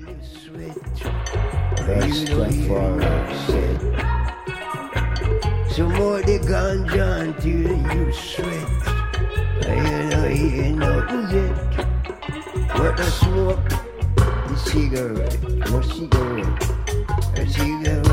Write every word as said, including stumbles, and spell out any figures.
That's Jafar. Some more the ganja until you sweat. You know, you know yet. But the smoke, the cigarette, no cigarette, a cigarette.